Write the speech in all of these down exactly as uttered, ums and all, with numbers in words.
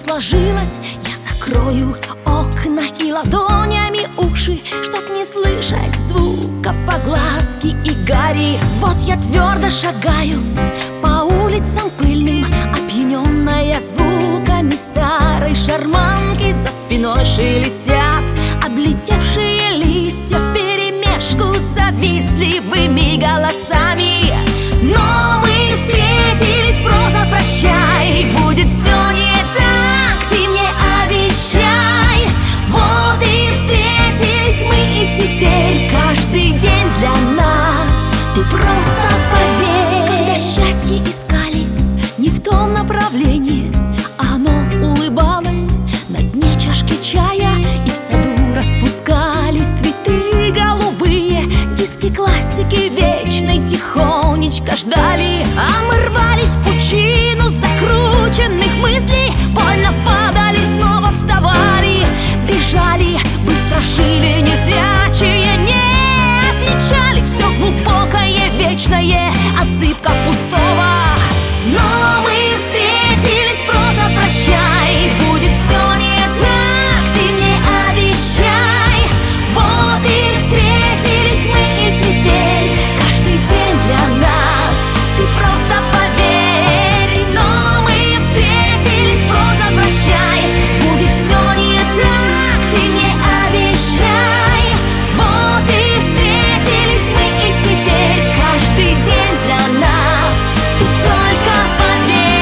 сложилась, я закрою окна и ладонями уши, чтоб не слышать звуков огласки и гари. Вот я твердо шагаю по улицам пыльным, опьяненная звуками старой шарманки. За спиной шелестят облетевшие листья вперемешку с завистливыми голосами. Но мы встретились, проза, прощай, будет все не так, ты мне обещай. Вот и встретились мы, и теперь каждый день для нас, ты просто поверь. Когда счастье искали не в том направлении, оно улыбалось на дне чашки чая, и в саду распускались цветы голубые. Диски классики вечной тихонечко ждали, а мы рвались в пучину закрученных мыслей. Больно падали, снова вставали, бежали, быстро шили незрячие, не отличали все глубокое, вечное от зыбко пустого. Но мы встретились, проза, прощай, будет все не так, ты мне обещай. Вот и встретились мы, и теперь каждый день для нас, ты просто поверь. Но мы встретились, проза, прощай, будет все не так, ты мне обещай. Вот и встретились мы, и теперь каждый день для нас, ты только поверь.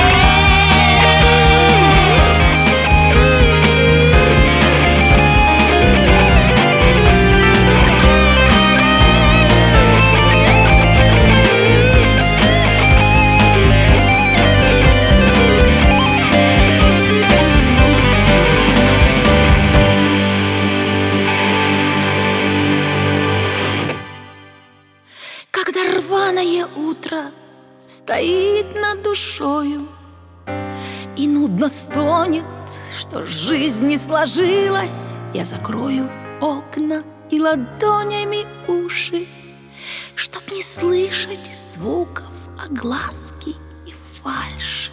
Когда рваное утро стоит над душою и нудно стонет, что жизнь не сложилась, я закрою окна и ладонями уши, чтоб не слышать звуков огласки и фальши.